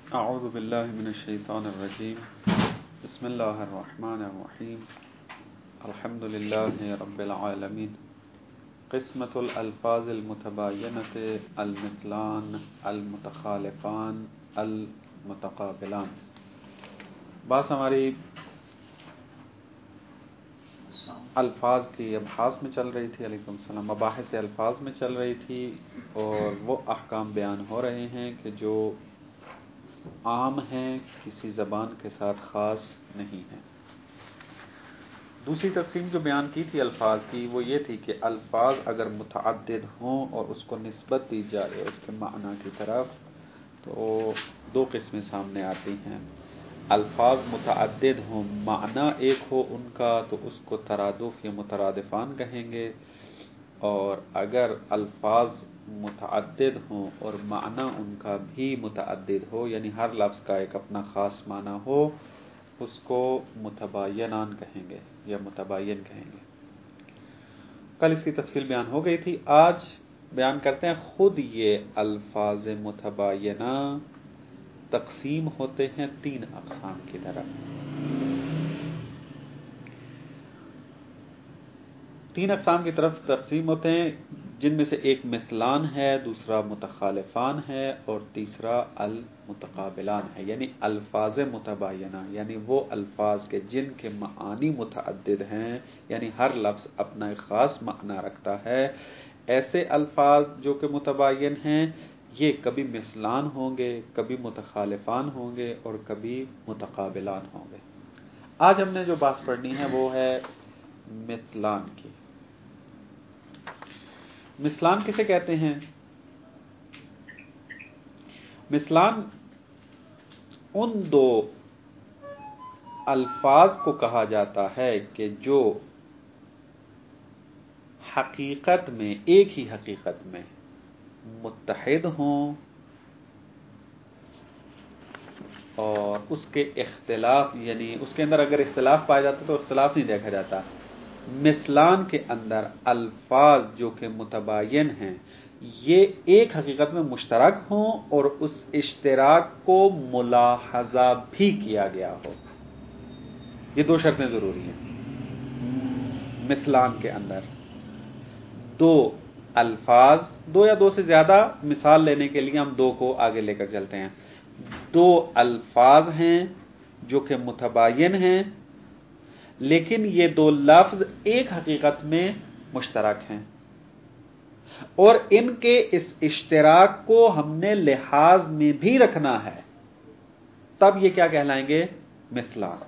اعوذ باللہ من الشیطان الرجیم بسم اللہ الرحمن الرحیم الحمد للہ رب العالمین قسمت الالفاظ المتباینۃ المثلان المتخالفان المتقابلان. بات ہماری الفاظ کی ابحاث میں چل رہی تھی. علیکم السلام. مباحث الفاظ میں چل رہی تھی اور وہ احکام بیان ہو رہے ہیں کہ جو عام ہیں، کسی زبان کے ساتھ خاص نہیں ہیں. دوسری تقسیم جو بیان کی تھی الفاظ کی وہ یہ تھی کہ الفاظ اگر متعدد ہوں اور اس کو نسبت دی جائے اس کے معنی کی طرف تو دو قسمیں سامنے آتی ہیں. الفاظ متعدد ہوں، معنی ایک ہو ان کا، تو اس کو ترادف یا مترادفان کہیں گے. اور اگر الفاظ متعدد ہوں اور معنی ان کا بھی متعدد ہو، یعنی ہر لفظ کا ایک اپنا خاص معنی ہو، اس کو متباینان کہیں گے یا متباین کہیں گے. کل اس کی تفصیل بیان ہو گئی تھی. آج بیان کرتے ہیں خود یہ الفاظ متباینہ تقسیم ہوتے ہیں تین اقسام کی طرف. تین اقسام کی طرف تقسیم ہوتے ہیں، جن میں سے ایک مثلان ہے، دوسرا متخالفان ہے اور تیسرا المتقابلان ہے. یعنی الفاظ متباینہ یعنی وہ الفاظ کے جن کے معانی متعدد ہیں، یعنی ہر لفظ اپنا ایک خاص معنی رکھتا ہے. ایسے الفاظ جو کہ متباین ہیں یہ کبھی مثلان ہوں گے، کبھی متخالفان ہوں گے اور کبھی متقابلان ہوں گے. آج ہم نے جو بات پڑھنی ہے وہ ہے مثلان کی. مثلان کسے کہتے ہیں؟ مثلان ان دو الفاظ کو کہا جاتا ہے کہ جو حقیقت میں ایک ہی حقیقت میں متحد ہوں اور اس کے اختلاف، یعنی اس کے اندر اگر اختلاف پایا جاتا تو اختلاف نہیں دیکھا جاتا. مثلان کے اندر الفاظ جو کہ متباین ہیں یہ ایک حقیقت میں مشترک ہوں اور اس اشتراک کو ملاحظہ بھی کیا گیا ہو. یہ دو شرطیں ضروری ہیں. مثلان کے اندر دو الفاظ، دو یا دو سے زیادہ، مثال لینے کے لیے ہم دو کو آگے لے کر چلتے ہیں. دو الفاظ ہیں جو کہ متباین ہیں لیکن یہ دو لفظ ایک حقیقت میں مشترک ہیں اور ان کے اس اشتراک کو ہم نے لحاظ میں بھی رکھنا ہے، تب یہ کیا کہلائیں گے؟ مثلان.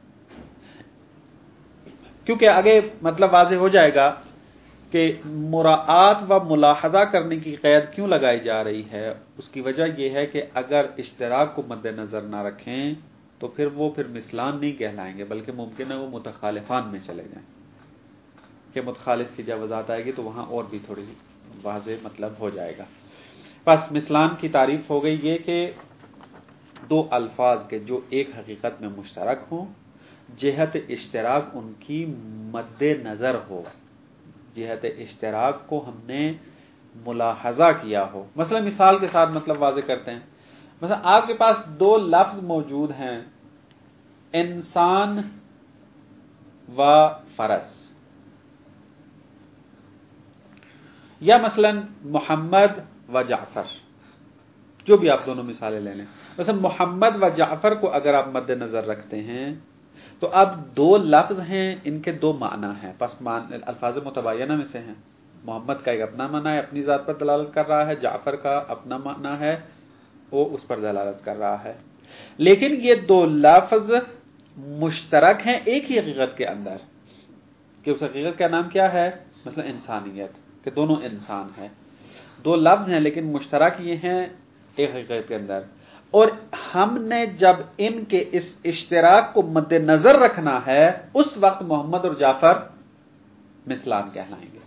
کیونکہ آگے مطلب واضح ہو جائے گا کہ مراعات و ملاحظہ کرنے کی قید کیوں لگائی جا رہی ہے. اس کی وجہ یہ ہے کہ اگر اشتراک کو مد نظر نہ رکھیں تو پھر مثلان نہیں کہلائیں گے، بلکہ ممکن ہے وہ متخالفان میں چلے جائیں. کہ متخالف کی جب وضاحت آئے گی تو وہاں اور بھی تھوڑی واضح مطلب ہو جائے گا. بس مثلان کی تعریف ہو گئی یہ کہ دو الفاظ کے جو ایک حقیقت میں مشترک ہوں، جہت اشتراک ان کی مد نظر ہو، جہت اشتراک کو ہم نے ملاحظہ کیا ہو. مثلا مثال کے ساتھ مطلب واضح کرتے ہیں. مثلا آپ کے پاس دو لفظ موجود ہیں، انسان و فرس، یا مثلا محمد و جعفر، جو بھی آپ دونوں مثالیں لے لیں. مثلا محمد و جعفر کو اگر آپ مد نظر رکھتے ہیں تو اب دو لفظ ہیں، ان کے دو معنی ہیں، پس الفاظ متباینہ میں سے ہیں. محمد کا ایک اپنا معنی ہے، اپنی ذات پر دلالت کر رہا ہے، جعفر کا اپنا معنی ہے، وہ اس پر دلالت کر رہا ہے. لیکن یہ دو لفظ مشترک ہیں ایک ہی حقیقت کے اندر، کہ اس حقیقت کا نام کیا ہے؟ مثلا انسانیت، کہ دونوں انسان ہیں. دو لفظ ہیں لیکن مشترک یہ ہیں ایک حقیقت کے اندر، اور ہم نے جب ان کے اس اشتراک کو مد نظر رکھنا ہے اس وقت محمد اور جعفر مثلان کہلائیں گے.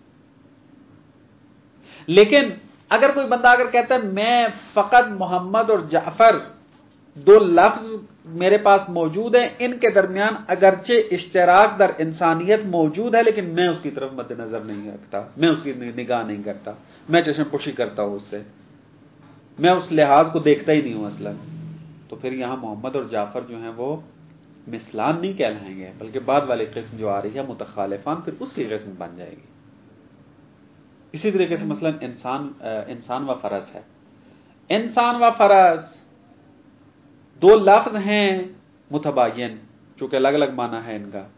لیکن اگر کوئی بندہ اگر کہتا ہے میں فقط محمد اور جعفر دو لفظ میرے پاس موجود ہیں، ان کے درمیان اگرچہ اشتراک در انسانیت موجود ہے لیکن میں اس کی طرف مد نظر نہیں رکھتا، میں اس کی نگاہ نہیں کرتا، میں چشم پوشی کرتا ہوں اس سے، میں اس لحاظ کو دیکھتا ہی نہیں ہوں اصلا، تو پھر یہاں محمد اور جعفر جو ہیں وہ مثلان نہیں کہلائیں گے، بلکہ بعد والی قسم جو آ رہی ہے متخالفان، پھر اس کی قسم بن جائے گی۔ اسی طریقے سے مثلا انسان و فرس ہے، انسان و فرس دو لفظ ہیں متباین، چونکہ الگ الگ معنی ہے ان کا،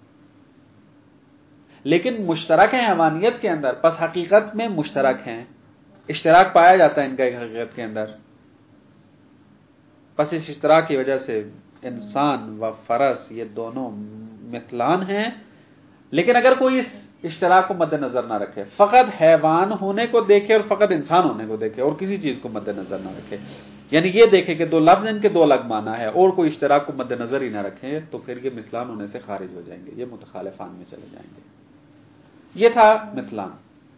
لیکن مشترک ہیں حیوانیت کے اندر، پس حقیقت میں مشترک ہیں، اشتراک پایا جاتا ہے ان کا ایک حقیقت کے اندر، پس اس اشتراک کی وجہ سے انسان و فرس یہ دونوں مثلان ہیں۔ لیکن اگر کوئی اس اشتراک کو مد نظر نہ رکھے، فقط حیوان ہونے کو دیکھے اور فقط انسان ہونے کو دیکھے اور کسی چیز کو مد نظر نہ رکھے، یعنی یہ دیکھے کہ دو لفظ ان کے دو الگ معنی ہے اور کوئی اشتراک کو مد نظر ہی نہ رکھے، تو پھر یہ مثلان ہونے سے خارج ہو جائیں گے، یہ متخالفان میں چلے جائیں گے۔ یہ تھا مثلان۔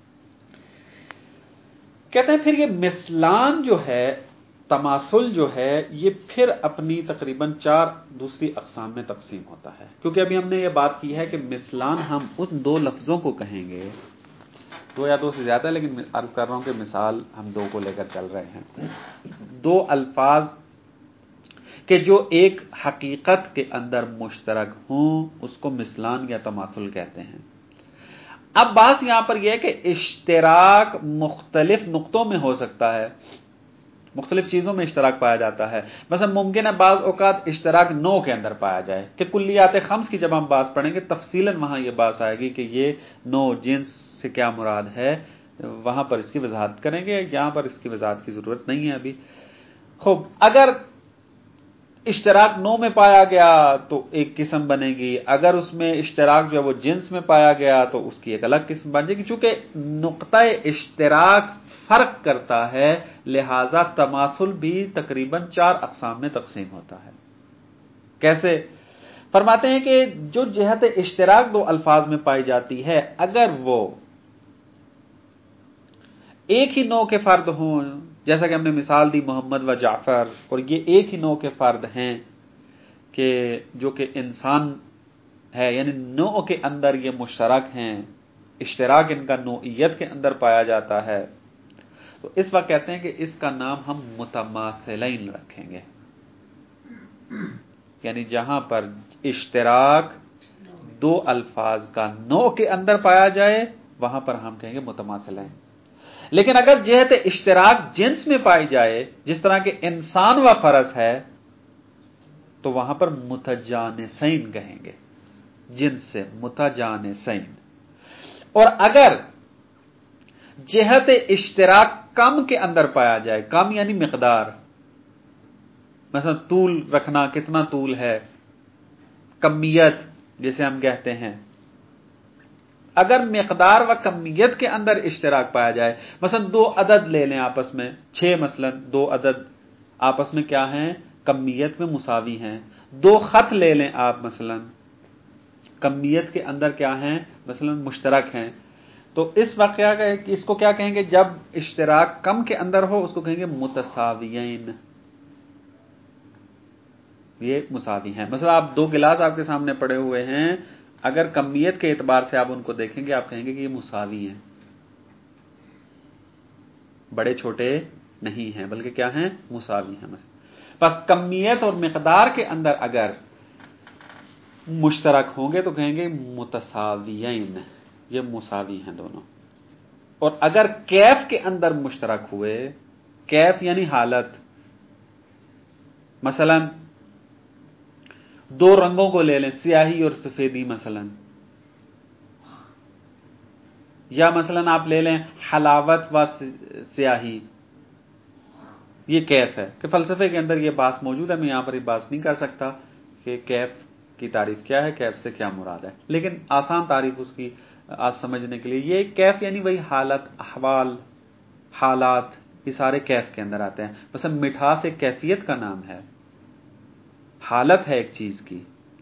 کہتے ہیں پھر یہ مثلان جو ہے، تماثل جو ہے، یہ پھر اپنی تقریباً 4 دوسری اقسام میں تقسیم ہوتا ہے، کیونکہ ابھی ہم نے یہ بات کی ہے کہ مثلان ہم ان 2 لفظوں کو کہیں گے، 2 یا 2 سے زیادہ، لیکن عرض کر رہا ہوں کہ مثال ہم 2 کو لے کر چل رہے ہیں، 2 الفاظ کہ جو ایک حقیقت کے اندر مشترک ہوں، اس کو مثلان یا تماثل کہتے ہیں۔ اب بات یہاں پر یہ ہے کہ اشتراک مختلف نقطوں میں ہو سکتا ہے، مختلف چیزوں میں اشتراک پایا جاتا ہے۔ مثلا ممکن ہے بعض اوقات اشتراک نوع کے اندر پایا جائے، کہ کلیات خمس کی جب ہم بات پڑھیں گے تفصیلاً وہاں یہ بات آئے گی کہ یہ نوع جنس سے کیا مراد ہے، وہاں پر اس کی وضاحت کریں گے، یہاں پر اس کی وضاحت کی ضرورت نہیں ہے ابھی۔ خوب، اگر اشتراک نوع میں پایا گیا تو ایک قسم بنے گی، اگر اس میں اشتراک جو ہے وہ جنس میں پایا گیا تو اس کی ایک الگ قسم بن جائے گی، چونکہ نقطہ اشتراک فرق کرتا ہے، لہذا تماثل بھی تقریباً 4 اقسام میں تقسیم ہوتا ہے۔ کیسے؟ فرماتے ہیں کہ جو جہت اشتراک 2 الفاظ میں پائی جاتی ہے، اگر وہ ایک ہی نوع کے فرد ہوں، جیسا کہ ہم نے مثال دی محمد و جعفر، اور یہ ایک ہی نوع کے فرد ہیں کہ جو کہ انسان ہے، یعنی نوع کے اندر یہ مشترک ہیں، اشتراک ان کا نوعیت کے اندر پایا جاتا ہے، تو اس وقت کہتے ہیں کہ اس کا نام ہم متماثلین رکھیں گے، یعنی جہاں پر اشتراک 2 الفاظ کا نوع کے اندر پایا جائے وہاں پر ہم کہیں گے متماثلین۔ لیکن اگر جہت اشتراک جنس میں پائی جائے، جس طرح کہ انسان و فرس ہے، تو وہاں پر متجانسین کہیں گے، جنس سے متجانسین۔ اور اگر جہت اشتراک کم کے اندر پایا جائے، کم یعنی مقدار، مثلا طول رکھنا، کتنا طول ہے، کمیت جسے ہم کہتے ہیں، اگر مقدار و کمیت کے اندر اشتراک پایا جائے، مثلا 2 عدد لے لیں آپس میں، 6 مثلا 2 عدد آپس میں کیا ہیں، کمیت میں مساوی ہیں، 2 خط لے لیں آپ مثلا، کمیت کے اندر کیا ہیں، مثلا مشترک ہیں، تو اس وقت کیا کہ اس کو کیا کہیں گے، جب اشتراک کم کے اندر ہو اس کو کہیں گے متساویین، یہ مساوی ہیں۔ مثلا آپ 2 گلاس آپ کے سامنے پڑے ہوئے ہیں، اگر کمیت کے اعتبار سے آپ ان کو دیکھیں گے آپ کہیں گے کہ یہ مساوی ہیں، بڑے چھوٹے نہیں ہیں بلکہ کیا ہیں، مساوی ہیں۔ بس کمیت اور مقدار کے اندر اگر مشترک ہوں گے تو کہیں گے متساویین، یہ مساوی ہیں دونوں۔ اور اگر کیف کے اندر مشترک ہوئے، کیف یعنی حالت، مثلا 2 رنگوں کو لے لیں، سیاہی اور سفیدی مثلا، یا مثلا آپ لے لیں حلاوت و سیاہی، یہ کیف ہے کہ فلسفے کے اندر یہ بحث موجود ہے، میں یہاں پر یہ بحث نہیں کر سکتا کہ کیف کی تعریف کیا ہے، کیف سے کیا مراد ہے، لیکن آسان تعریف اس کی آج سمجھنے کے لیے، یہ کیف یعنی وہی حالت، احوال، حالات، یہ سارے کیف کے اندر آتے ہیں۔ مثلا مٹھاس ایک کیفیت کا نام ہے، حالت ہے ایک چیز کی،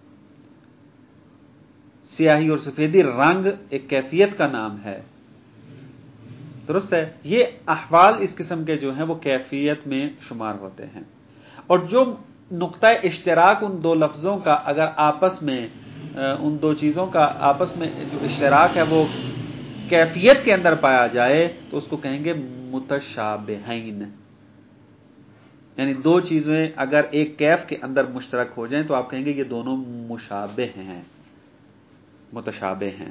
سیاہی اور سفیدی رنگ ایک کیفیت کا نام ہے، درست ہے، یہ احوال اس قسم کے جو ہیں وہ کیفیت میں شمار ہوتے ہیں۔ اور جو نقطہ اشتراک ان 2 لفظوں کا اگر آپس میں ان 2 چیزوں کا آپس میں جو اشتراک ہے وہ کیفیت کے اندر پایا جائے تو اس کو کہیں گے متشابہین، یعنی دو چیزیں اگر ایک کیف کے اندر مشترک ہو جائیں تو آپ کہیں گے یہ دونوں مشابہ ہیں، متشابہ ہیں،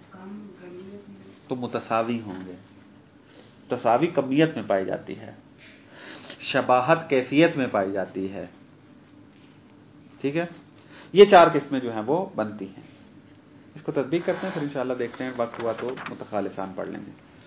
تو متساوی ہوں گے۔ تساوی کمیت میں پائی جاتی ہے، شباہت کیفیت میں پائی جاتی ہے، ٹھیک ہے۔ یہ چار قسمیں جو ہیں وہ بنتی ہیں۔ اس کو تطبیق کرتے ہیں، پھر انشاءاللہ دیکھتے ہیں، وقت ہوا تو متخالفان پڑھ لیں گے۔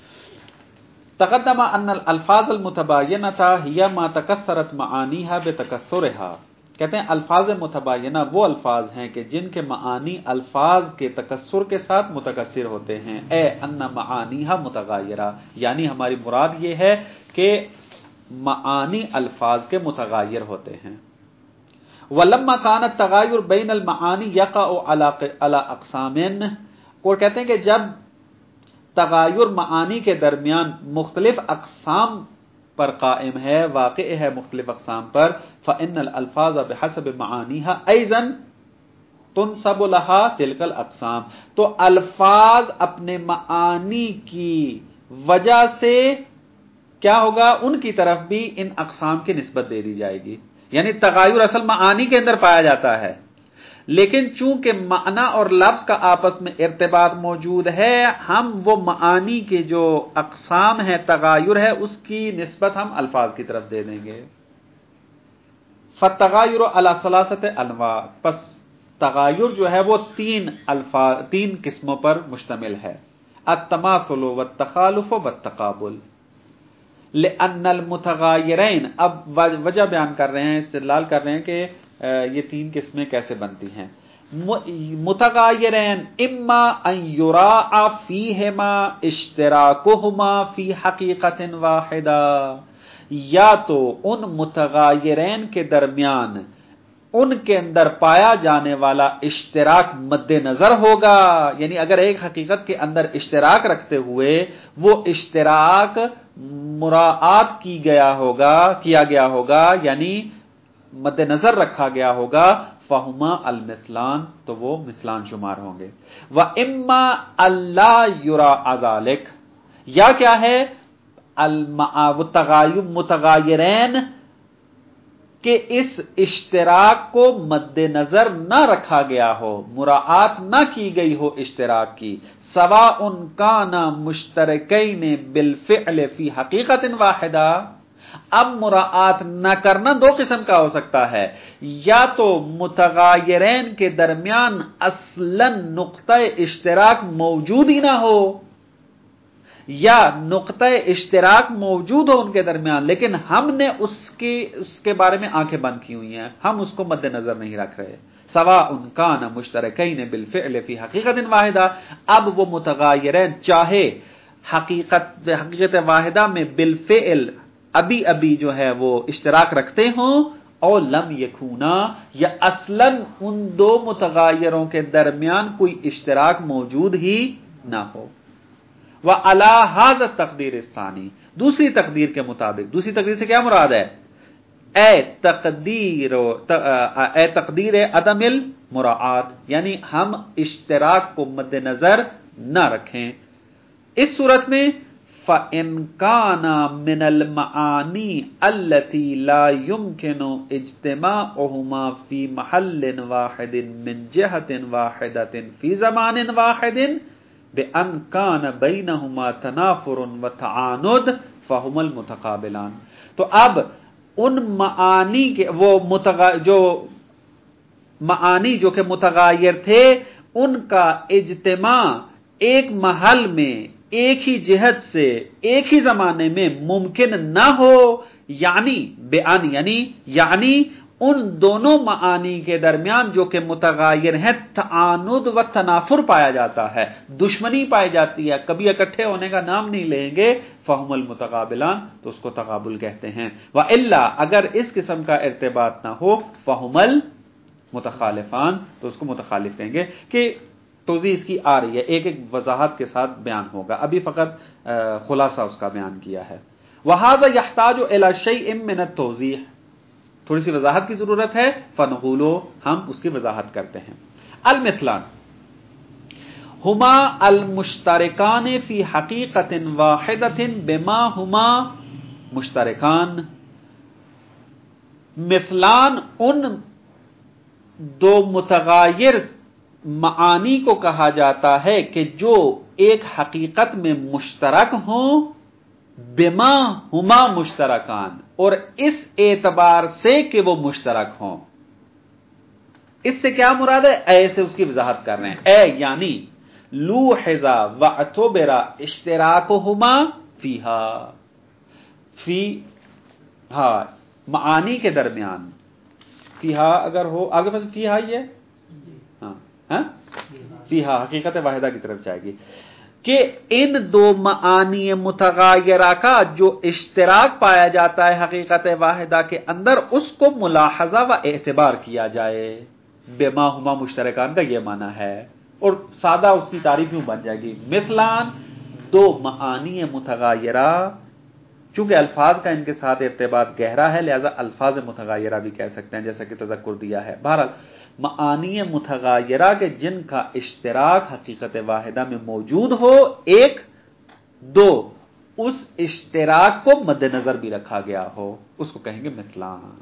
تقدم ان الالفاظ المتباینۃ ہی ما تکثرت معانیها بتکثرها، کہتے ہیں الفاظ متباینہ وہ الفاظ ہیں کہ جن کے معانی الفاظ کے تکثر کے ساتھ متکثر ہوتے ہیں۔ اے ان معانیها متغایرہ، یعنی ہماری مراد یہ ہے کہ معانی الفاظ کے متغیر ہوتے ہیں۔ ولما كان التغایر بین المعانی یقع علی اقسام، اور کہتے ہیں کہ جب تغایر معانی کے درمیان مختلف اقسام پر قائم ہے، واقع ہے مختلف اقسام پر، فإن الالفاظ بحسب معانیها ايضا تنسب لها تلك الاقسام، تو الفاظ اپنے معانی کی وجہ سے کیا ہوگا، ان کی طرف بھی ان اقسام کی نسبت دے دی جائے گی۔ یعنی تغایر اصل معانی کے اندر پایا جاتا ہے، لیکن چونکہ معنی اور لفظ کا آپس میں ارتباط موجود ہے، ہم وہ معانی کے جو اقسام ہیں، تغایر ہے، اس کی نسبت ہم الفاظ کی طرف دے دیں گے۔ فالتغایر علی ثلاثۃ انواع، پس تغایر جو ہے وہ تین قسموں پر مشتمل ہے۔ التماثل والتخالف والتقابل۔ لأن المتغایرین، اب وجہ بیان کر رہے ہیں، استدلال کر رہے ہیں کہ یہ تین قسمیں کیسے بنتی ہیں۔ متغایرین اما ان یراعی فیہما اشتراکہما فی حقیقت واحدہ، یا تو ان متغایرین کے درمیان ان کے اندر پایا جانے والا اشتراک مد نظر ہوگا، یعنی اگر ایک حقیقت کے اندر اشتراک رکھتے ہوئے وہ اشتراک مراعات کیا گیا ہوگا یعنی مد نظر رکھا گیا ہوگا، فہما المثلان، تو وہ مثلان شمار ہوں گے۔ وَإِمَّا أَلَّا يُرَى ذَلِكَ، یا کیا ہے متغایرین کہ اس اشتراک کو مد نظر نہ رکھا گیا ہو، مراعات نہ کی گئی ہو اشتراک کی، سواء کان مشترکین بالفعل فی حقیقت واحدہ۔ اب مراعات نہ کرنا دو قسم کا ہو سکتا ہے، یا تو متغایرین کے درمیان اصلاً نقطہ اشتراک موجود ہی نہ ہو، یا نقطہ اشتراک موجود ہو ان کے درمیان لیکن ہم نے اس کے بارے میں آنکھیں بند کی ہوئی ہیں، ہم اس کو مد نظر نہیں رکھ رہے۔ سواء کان مشترکین بالفعل فی حقیقت واحدہ، اب وہ متغایرین چاہے حقیقت واحدہ میں بالفعل ابھی جو ہے وہ اشتراک رکھتے ہوں، اور لم یکونا، یا اصلاً ان دو متغایروں کے درمیان کوئی اشتراک موجود ہی نہ ہو۔ وَعَلَى هَذَا التَّقْدِيرِ الثَّانِي، دوسری تقدیر کے مطابق، دوسری تقدیر سے کیا مراد ہے؟ اے تقدیر عدم المراعات، یعنی ہم اشتراک کو مد نظر نہ رکھیں۔ اس صورت میں فَإِنْ كَانَ مِنَ الْمَعَانِي الَّتِي لَا يُمْكِنُ اجْتِمَاعُهُمَا فِي مَحَلٍّ وَاحِدٍ مِنْ جِهَةٍ وَاحِدَةٍ فِي زَمَانٍ وَاحِدٍ بِأَنْ كَانَ بَيْنَهُمَا تَنَافُرٌ وَتَعَانُدٌ فَهُمَا الْمُتَقَابِلَانِ، تو اب ان معانی کے جو معانی جو کہ متغایر تھے، ان کا اجتماع ایک محل میں ایک ہی جہت سے ایک ہی زمانے میں ممکن نہ ہو، یعنی ان دونوں معانی کے درمیان جو کہ متغایر ہیں تعاند و تنافر پایا جاتا ہے، دشمنی پائی جاتی ہے، کبھی اکٹھے ہونے کا نام نہیں لیں گے، فہم المتقابلان، تو اس کو تقابل کہتے ہیں۔ وَإِلَّا، اگر اس قسم کا ارتباط نہ ہو، فہم المتخالفان، تو اس کو متخالف کہیں گے۔ کہ توضیح اس کی آ رہی ہے، ایک ایک وضاحت کے ساتھ بیان ہوگا، ابھی فقط خلاصہ اس کا بیان کیا ہے۔ وَهَذَا يَحْتَاجُ إِلَى شَيْءٍ مِّنَ التَّوْضِيحِ، تھوڑی سی وضاحت کی ضرورت ہے، فَنَقُولُ، ہم اس کی وضاحت کرتے ہیں۔ المثلان ہما المشترکان فی حقیقت واحدۃ بما ہما مشترکان، مثلان ان دو متغیر معانی کو کہا جاتا ہے کہ جو ایک حقیقت میں مشترک ہوں، بما ہما مشترکان، اور اس اعتبار سے کہ وہ مشترک ہوں۔ اس سے کیا مراد ہے؟ اے سے اس کی وضاحت کر رہے ہیں۔ اے یعنی لوحظا واعتبرا اشتراکہما فیہا، فی ہاں معانی کے درمیان، فیہا اگر ہو آگے پس فیہا ہی ہے، ہاں فیہا حقیقت واحدہ کی طرف جائے گی، کہ ان دو معانی متغایرہ کا جو اشتراک پایا جاتا ہے حقیقت واحدہ کے اندر، اس کو ملاحظہ و اعتبار کیا جائے۔ بما ہما مشترکان کا یہ معنی ہے، اور سادہ اس کی تعریف یوں بن جائے گی، مثلان دو معانی متغایرہ، چونکہ الفاظ کا ان کے ساتھ ارتباط گہرا ہے لہذا الفاظ متغایرہ بھی کہہ سکتے ہیں، جیسا کہ تذکر دیا ہے۔ بہرحال معانی متغایرہ کے جن کا اشتراک حقیقت واحدہ میں موجود ہو، ایک دو، اس اشتراک کو مد نظر بھی رکھا گیا ہو، اس کو کہیں گے مثلان۔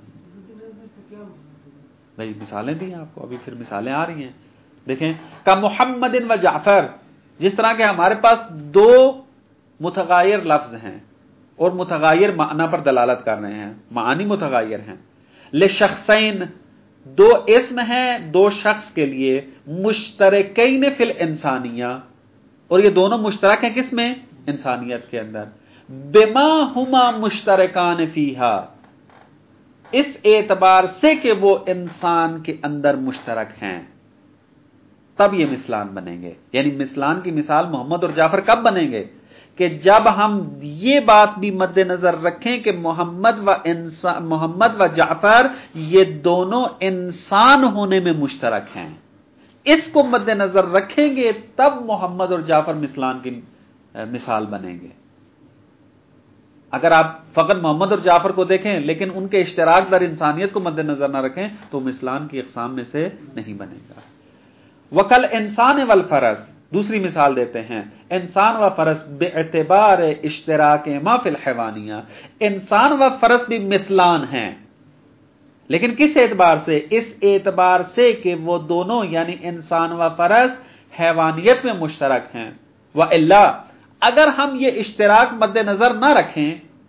بھائی مثالیں دی ہیں آپ کو، ابھی پھر مثالیں آ رہی ہیں، دیکھیں کا محمد و جعفر، جس طرح کہ ہمارے پاس دو متغیر لفظ ہیں اور متغیر معنی پر دلالت کر رہے ہیں، معانی متغیر ہیں۔ لشخصین، دو اسم ہیں دو شخص کے لیے، مشترکین فی الانسانیہ، اور یہ دونوں مشترک ہیں کس میں؟ انسانیت کے اندر۔ بما ہما مشترکان فیہا، اس اعتبار سے کہ وہ انسان کے اندر مشترک ہیں، تب یہ مثلان بنیں گے۔ یعنی مثلان کی مثال محمد اور جعفر کب بنیں گے؟ کہ جب ہم یہ بات بھی مد نظر رکھیں کہ محمد و جعفر یہ دونوں انسان ہونے میں مشترک ہیں، اس کو مد نظر رکھیں گے تب محمد اور جعفر مثلان کی مثال بنیں گے۔ اگر آپ فقط محمد اور جعفر کو دیکھیں لیکن ان کے اشتراک در انسانیت کو مد نظر نہ رکھیں تو مثلان کی اقسام میں سے نہیں بنے گا۔ وکل انسان والفرس، دوسری مثال دیتے ہیں، انسان و فرس باعتبار اشتراک ما فی الحیوانیہ، انسان و فرس بھی مثلان ہیں، لیکن کس اعتبار سے؟ اس اعتبار سے کہ وہ دونوں یعنی انسان و فرس حیوانیت میں مشترک ہیں۔ وَإِلَّا، اگر ہم یہ اشتراک مد نظر نہ رکھیں،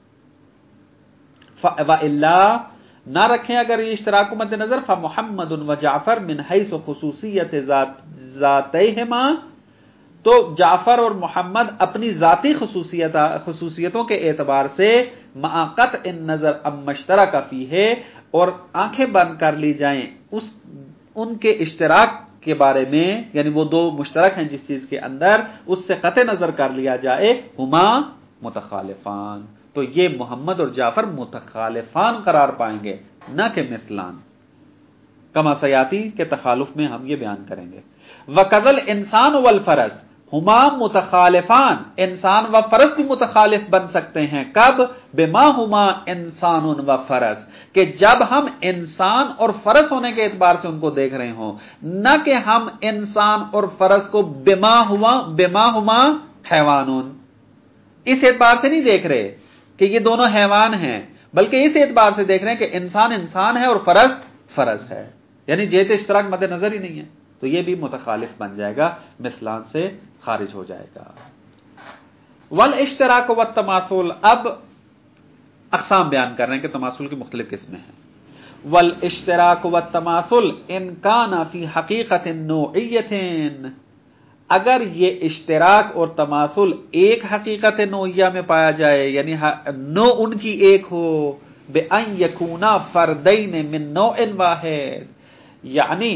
وَإِلَّا نہ رکھیں اگر یہ اشتراک کو مد نظر، فَمُحَمَّدٌ وَجَعْفَرٌ مِنْ حَيْثُ خُصُوصِيَّتِ ذَاتَيْهِمَا، تو جعفر اور محمد اپنی ذاتی خصوصیتوں کے اعتبار سے مع قطع النظر عما اشترک فیہ، اور آنکھیں بند کر لی جائیں ان کے اشتراک کے بارے میں، یعنی وہ دو مشترک ہیں جس چیز کے اندر، اس سے قطع نظر کر لیا جائے، ہما متخالفان، تو یہ محمد اور جعفر متخالفان قرار پائیں گے، نہ کہ مثلان، کما سیاتی کے تخالف میں ہم یہ بیان کریں گے۔ وَقَذَلْ انسان والفرس، ہما متخالفان، انسان و فرس بھی متخالف بن سکتے ہیں، کب؟ بما ہما انسان و فرس، کہ جب ہم انسان اور فرس ہونے کے اعتبار سے ان کو دیکھ رہے ہوں، نہ کہ ہم انسان اور فرس کو بما ہما حیوانون، اس اعتبار سے نہیں دیکھ رہے کہ یہ دونوں حیوان ہیں، بلکہ اس اعتبار سے دیکھ رہے ہیں کہ انسان انسان ہے اور فرس فرس ہے، یعنی جہت اشتراک مد نظر ہی نہیں ہے، تو یہ بھی متخالف بن جائے گا، مثلان سے خارج ہو جائے گا۔ والاشتراک والتماثل، اب اقسام بیان کر رہے ہیں کہ تماثل کی مختلف قسمیں ہیں۔ والاشتراک والتماثل ان کان فی حقیقت نوعیت، اگر یہ اشتراک اور تماثل ایک حقیقت نوعیہ میں پایا جائے، یعنی نوع ان کی ایک ہو، بأن یکونا فردین من نوع واحد، یعنی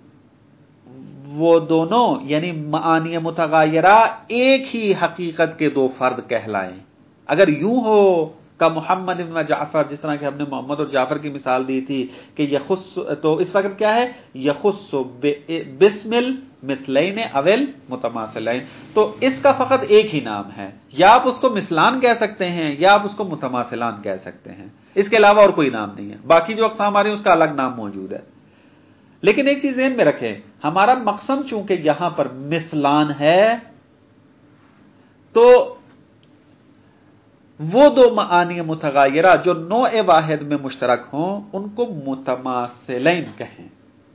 وہ دونوں یعنی معانی متغایرہ ایک ہی حقیقت کے دو فرد کہلائیں۔ اگر یوں ہو کا محمد و جعفر، جس طرح کہ ہم نے محمد اور جعفر کی مثال دی تھی کہ یخص، تو اس وقت کیا ہے؟ یخص باسم المثلین اول متماثلین، تو اس کا فقط ایک ہی نام ہے، یا آپ اس کو مثلان کہہ سکتے ہیں یا آپ اس کو متماثلان کہہ سکتے ہیں، اس کے علاوہ اور کوئی نام نہیں ہے، باقی جو اقسام آ رہی ہیں اس کا الگ نام موجود ہے۔ لیکن ایک چیز ذہن میں رکھیں، ہمارا مقصد چونکہ یہاں پر مثلان ہے، تو وہ دو معانی متغیرہ جو نوع واحد میں مشترک ہوں ان کو متماثلین کہیں،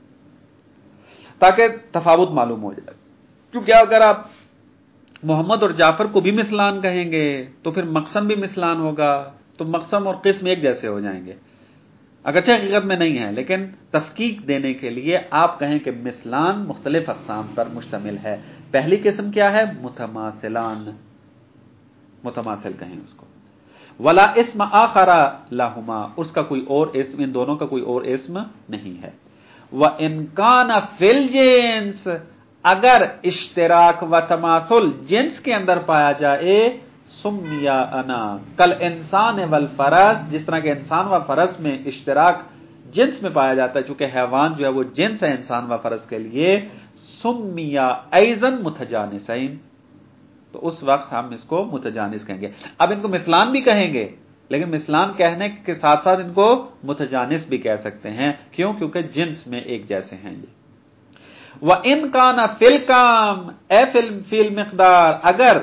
تاکہ تفاوت معلوم ہو جائے. کیونکہ اگر آپ محمد اور جعفر کو بھی مثلان کہیں گے تو پھر مقسم بھی مثلان ہوگا، تو مقسم اور قسم ایک جیسے ہو جائیں گے، اگرچہ حقیقت میں نہیں ہے، لیکن تفکیک دینے کے لیے آپ کہیں کہ مثلان مختلف اقسام پر مشتمل ہے. پہلی قسم کیا ہے؟ متماثلان، متماثل کہیں اس کو. ولا اسم آخر لہما، اس کا کوئی اور اسم، ان دونوں کا کوئی اور اسم نہیں ہے. وَإِنْ كَانَ فِي الْجِنْسِ، اگر اشتراک و تماثل جنس کے اندر پایا جائے، سمیا انا کل انسان والفرس، جس طرح کہ انسان و فرس میں اشتراک جنس میں پایا جاتا ہے، چونکہ حیوان جو ہے وہ جنس ہے انسان و فرس کے لیے، سمیا ایضاً متجانسین، تو اس وقت ہم اس کو متجانس کہیں گے. اب ان کو مثلان بھی کہیں گے، لیکن مثلان کہنے کے ساتھ ساتھ ان کو متجانس بھی کہہ سکتے ہیں. کیوں؟ کیونکہ جنس میں ایک جیسے ہیں یہ. وَإِنْ كَانَ فِي الْكَامِ، اے فی المقدار، اگر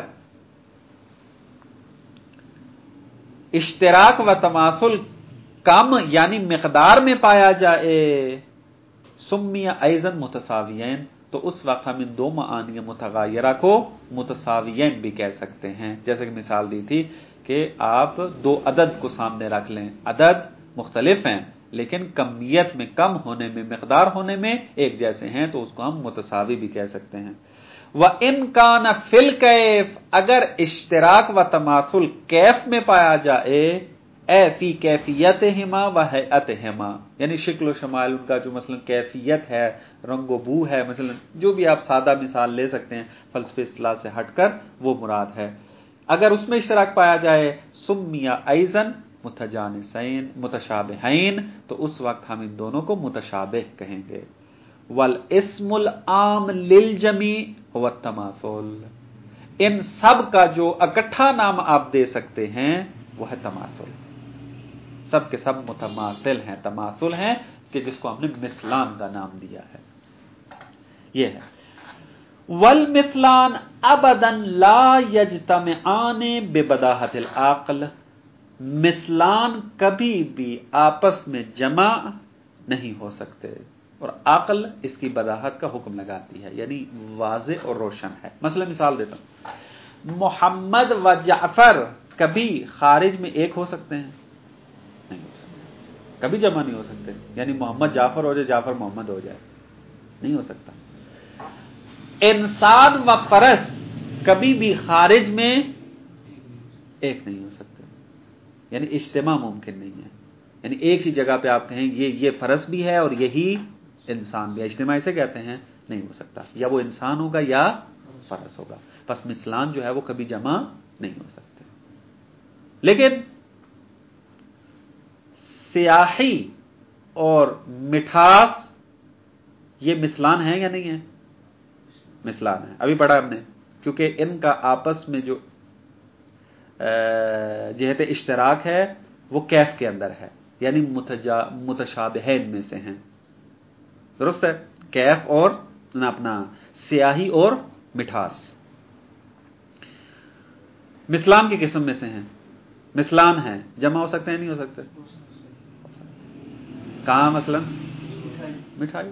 اشتراک و تماثل کم یعنی مقدار میں پایا جائے، سمیہ ایضاً متساویین، تو اس وقت ہم ان دو معانی متغیرہ کو متساویین بھی کہہ سکتے ہیں. جیسے کہ مثال دی تھی کہ آپ دو عدد کو سامنے رکھ لیں، عدد مختلف ہیں لیکن کمیت میں کم ہونے میں، مقدار ہونے میں ایک جیسے ہیں، تو اس کو ہم متساوی بھی کہہ سکتے ہیں. وَإِنْ كَانَ فِي الْكَيْفِ، اگر اشتراک و تماثل کیف میں پایا جائے، اے فی کیفیتہما و ہیئتہما، یعنی شکل و شمال ان کا جو مثلا کیفیت ہے، رنگ و بو ہے، مثلا جو بھی آپ سادہ مثال لے سکتے ہیں فلسفی اصطلاح سے ہٹ کر، وہ مراد ہے. اگر اس میں اشتراک پایا جائے، سمیہ ایضاً متجانسین متشابہین، تو اس وقت ہم ان دونوں کو متشابہ کہیں گے. والاسم العام للجمیع هو التماثل، ان سب کا جو اکٹھا نام آپ دے سکتے ہیں وہ ہے تماثل. سب کے سب متماثل ہیں، تماثل ہیں، کہ جس کو ہم نے مثلان کا نام دیا ہے. یہ ہے والمثلان ابدا لا یجتمعان ببداہت العقل، مثلان کبھی بھی آپس میں جمع نہیں ہو سکتے، اور عقل اس کی بداہت کا حکم لگاتی ہے، یعنی واضح اور روشن ہے. مثلا مثال دیتا ہوں، محمد و جعفر کبھی خارج میں ایک ہو سکتے ہیں؟ نہیں ہو سکتے. کبھی جمع نہیں ہو سکتے، یعنی محمد جعفر ہو جائے، جعفر محمد ہو جائے، نہیں ہو سکتا. انسان و فرس کبھی بھی خارج میں ایک نہیں ہو سکتے، یعنی اجتماع ممکن نہیں ہے. یعنی ایک ہی جگہ پہ آپ کہیں یہ فرس بھی ہے اور یہی انسان بھی ہے، اجتماع اسے کہتے ہیں، نہیں ہو سکتا. یا وہ انسان ہوگا یا فرس ہوگا. پس مثلان جو ہے وہ کبھی جمع نہیں ہو سکتے. لیکن سیاہی اور مٹھاس یہ مثلان ہیں یا نہیں ہیں؟ مثلان ہیں. ابھی پڑھا ہم نے، کیونکہ ان کا آپس میں جو جہت اشتراک ہے وہ کیف کے اندر ہے، یعنی متشابہین میں سے ہیں. درست ہے؟ کیف اور اپنا سیاہی اور مٹھاس مثلان کی قسم میں سے ہیں. مثلان ہیں، جمع ہو سکتے ہیں نہیں ہو سکتے؟ کہاں مثلا مٹھائی،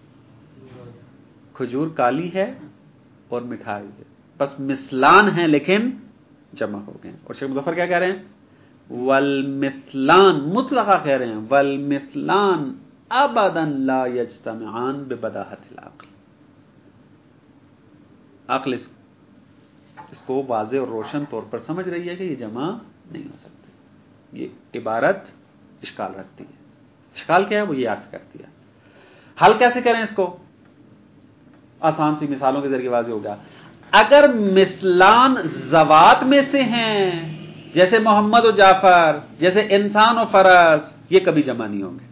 کھجور کالی ہے اور مٹھائی ہے، بس مثلان ہیں لیکن جمع ہو گئے. اور شیخ مظفر کیا کہہ رہے ہیں؟ والمثلان مطلقہ کہہ رہے ہیں، والمثلان ابدا لا یجتمعان ببداہت العقل. عقل اس کو واضح اور روشن طور پر سمجھ رہی ہے کہ یہ جمع نہیں ہو سکتے. یہ عبارت اشکال رکھتی ہے. اشکال کیا ہے؟ وہ یہ عرض کرتی ہے. حل کیسے کریں اس کو؟ آسان سی مثالوں کے ذریعے واضح ہوگا. اگر مثلان ذوات میں سے ہیں، جیسے محمد و جعفر، جیسے انسان و فرس، یہ کبھی جمع نہیں ہوں گے.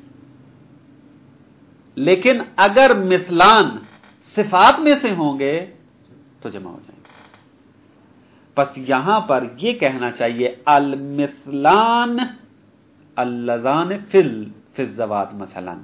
لیکن اگر مثلان صفات میں سے ہوں گے تو جمع ہو جائیں گے. پس یہاں پر یہ کہنا چاہیے المثلان اللذان فی الذوات، مثلا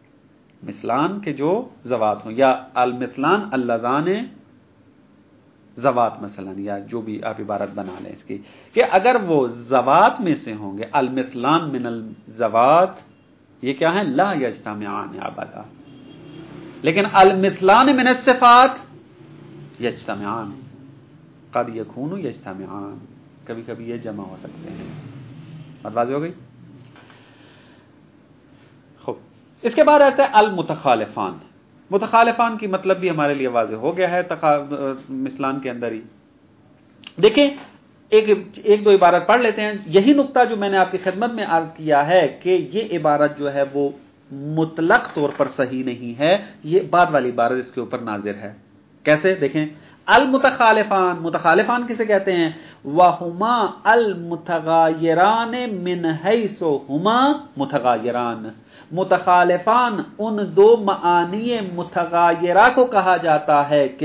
مثلان کے جو ذوات ہوں، یا المثلان اللذان زوات مثلا، یا جو بھی آپ عبارت بنا لیں اس کی، کہ اگر وہ زوات میں سے ہوں گے، المثلان من الزوات یہ کیا ہیں؟ لا یجتمعان ابدا. لیکن المثلان من الصفات یجتمعان، قد یکون یجتمعان، کبھی کبھی یہ جمع ہو سکتے ہیں. بات واضح ہو گئی؟ خوب، اس کے بعد آتا ہے المتخالفان. متخالفان کی مطلب بھی ہمارے لیے واضح ہو گیا ہے مثلان کے اندر ہی. دیکھیں ایک دو عبارت پڑھ لیتے ہیں. یہی نقطہ جو میں نے آپ کی خدمت میں عرض کیا ہے کہ یہ عبارت جو ہے وہ مطلق طور پر صحیح نہیں ہے، یہ بعد والی عبارت اس کے اوپر ناظر ہے. کیسے؟ دیکھیں، المتخالفان، متخالفان کسے کہتے ہیں؟ وَهُمَا الْمُتَغَايِرَانِ مِنْ حَيْثُ هُمَا مُتَغَايِرَانِ. متخالفان ان دو معانی متغایرہ کو کہا جاتا ہے کہ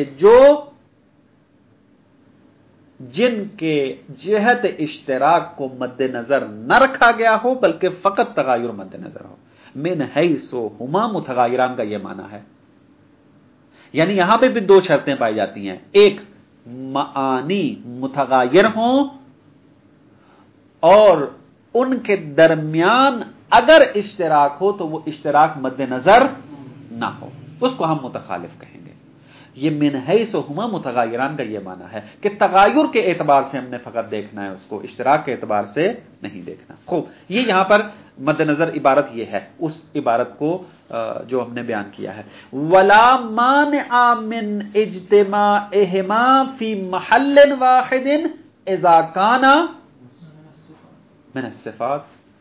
جن کے جہت اشتراک کو مد نظر نہ رکھا گیا ہو بلکہ فقط تغایر مد نظر ہو. من حیث ہما متغایران کا یہ معنی ہے. یعنی یہاں پہ بھی دو شرطیں پائی جاتی ہیں، ایک معانی متغایر ہوں اور ان کے درمیان اگر اشتراک ہو تو وہ اشتراک مد نظر نہ ہو، اس کو ہم متخالف کہیں گے. یہ من حیث ہما متغایران کا یہ معنی ہے کہ تغایر کے اعتبار سے ہم نے فقط دیکھنا ہے اس کو، اشتراک کے اعتبار سے نہیں دیکھنا. خوب، یہ یہاں پر مد نظر عبارت یہ ہے اس عبارت کو جو ہم نے بیان کیا ہے. ولا مانع من اجتماعہما فی محل واحد اذا کان من الصفات.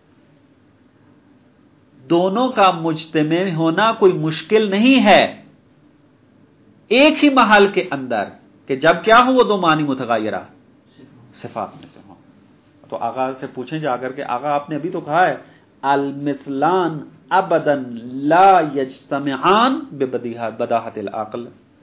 دونوں کا مجتمع ہونا کوئی مشکل نہیں ہے ایک ہی محل کے اندر، کہ جب کیا ہوں وہ دو معنی متغایرہ صفات میں سے ہوں. تو آقا سے پوچھیں جا کر کہ آقا آپ نے ابھی تو کہا ہے المثلان ابدا لا یجتمعان ببداہت العقل،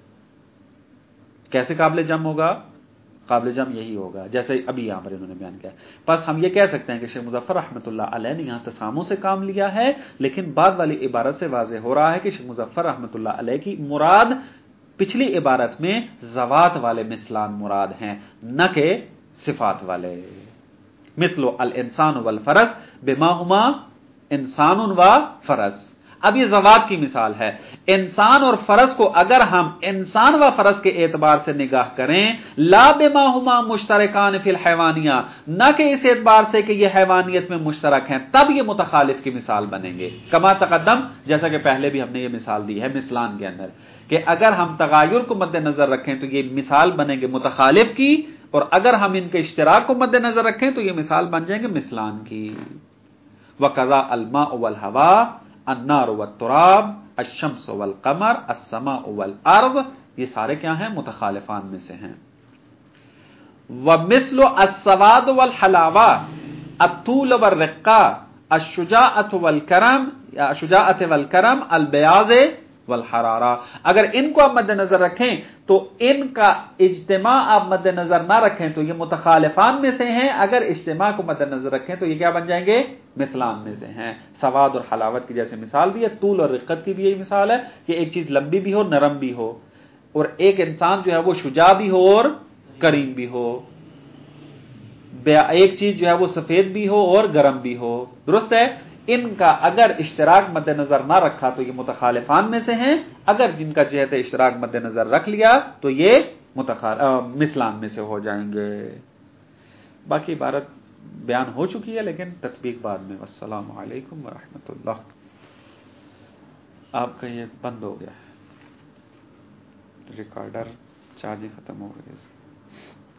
کیسے قابل جمع ہوگا؟ قابل جمع یہی ہوگا جیسے ابھی یہاں پر انہوں نے بیان کیا. بس ہم یہ کہہ سکتے ہیں کہ شیخ مظفر رحمۃ اللہ علیہ نے یہاں تساموں سے کام لیا ہے، لیکن بعد والی عبارت سے واضح ہو رہا ہے کہ شیخ مظفر رحمۃ اللہ علیہ کی مراد پچھلی عبارت میں زوات والے مثلان مراد ہیں، نہ کہ صفات والے. مثل الانسان والفرس بما ہما انسان و فرس. اب یہ زوات کی مثال ہے. انسان اور فرس کو اگر ہم انسان و فرس کے اعتبار سے نگاہ کریں، لا بما ہما مشترکان فی الحیوانیہ، نہ کہ اس اعتبار سے کہ یہ حیوانیت میں مشترک ہیں، تب یہ متخالف کی مثال بنیں گے. کما تقدم، جیسا کہ پہلے بھی ہم نے یہ مثال دی ہے مثلان کے اندر، کہ اگر ہم تغایر کو مد نظر رکھیں تو یہ مثال بنے گے متخالف کی، اور اگر ہم ان کے اشتراک کو مد نظر رکھیں تو یہ مثال بن جائیں گے مثلان کی. وَقَضَى الْمَاءُ وَالْهَوَاءُ النَّارُ وَالتُّرَابُ الشَّمْسُ وَالْقَمَرُ السَّمَاءُ وَالْأَرْضُ، یہ سارے کیا ہیں؟ متخالفان میں سے ہیں. وَمِثْلُ السَّوَادُ وَالْحَلَاوَةُ الطُّولُ وَالرِّقَّةُ الشُّجَاعَةُ وَالْكَرَمُ الْبَيَاضُ والحرارہ. اگر ان کو آپ مد نظر رکھیں تو ان کا اجتماع آپ مد نظر نہ رکھیں تو یہ متخالفان میں سے ہیں، اگر اجتماع کو مد نظر رکھیں تو یہ کیا بن جائیں گے؟ مثلان میں سے ہیں. سواد اور حلاوت کی جیسے مثال دی ہے، طول اور رقت کی بھی یہی مثال ہے کہ ایک چیز لمبی بھی ہو نرم بھی ہو، اور ایک انسان جو ہے وہ شجاع بھی ہو اور کریم بھی ہو. ایک چیز جو ہے وہ سفید بھی ہو اور گرم بھی ہو. درست ہے؟ ان کا اگر اشتراک مد نظر نہ رکھا تو یہ متخالفان میں سے ہیں، اگر جن کا جہت اشتراک مد نظر رکھ لیا تو یہ مثلان میں سے ہو جائیں گے. باقی عبارت بیان ہو چکی ہے لیکن تطبیق بعد میں. السلام علیکم ورحمۃ اللہ. آپ کا یہ بند ہو گیا ہے ریکارڈر، چارجنگ ختم ہو گئی.